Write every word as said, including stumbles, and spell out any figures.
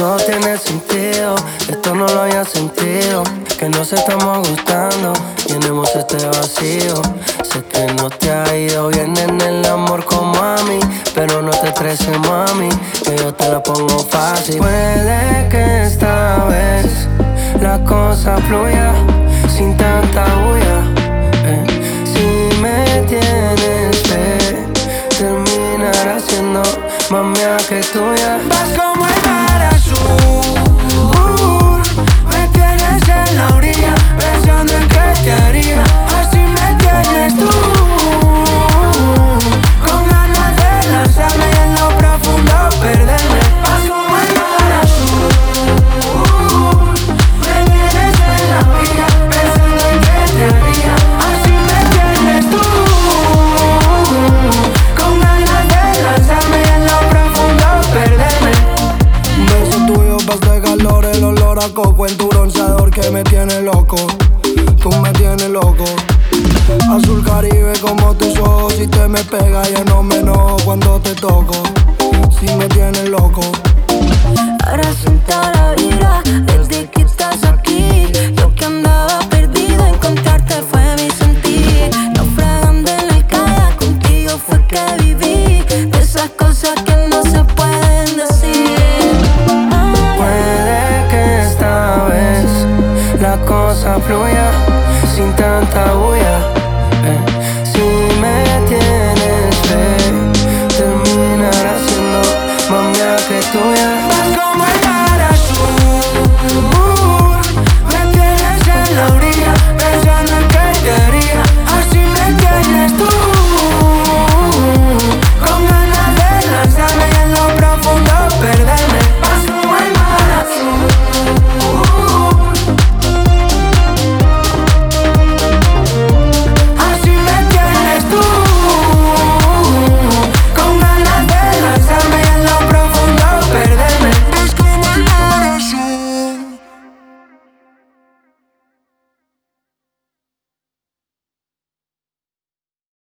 todo tiene sentido, esto no lo había sentido. Que nos estamos gustando, llenemos este vacío. Sé que no te ha ido bien en el amor como a mí, pero no te estreses, mami, que yo te la pongo fácil. Puede que esta vez la cosa fluya sin tanta bulla. eh. Si me tienes fe, terminará siendo más mía que tuya. Vas como el mar azul, me tienes en la orilla, pensando en qué te haría. Así me tienes tú, con ganas de lanzarme y en lo profundo perderme. Vas como el mar azul, me tienes en la orilla, pensando en qué te haría. Así me tienes tú, con ganas de lanzarme y en lo profundo perderme. Un beso tuyo pa' este calor, el olor a coco en tu bronceador que me tiene loco. Tú me tienes loco. Azul Caribe como tus ojos, si te me pega ya no me enojo cuando te toco.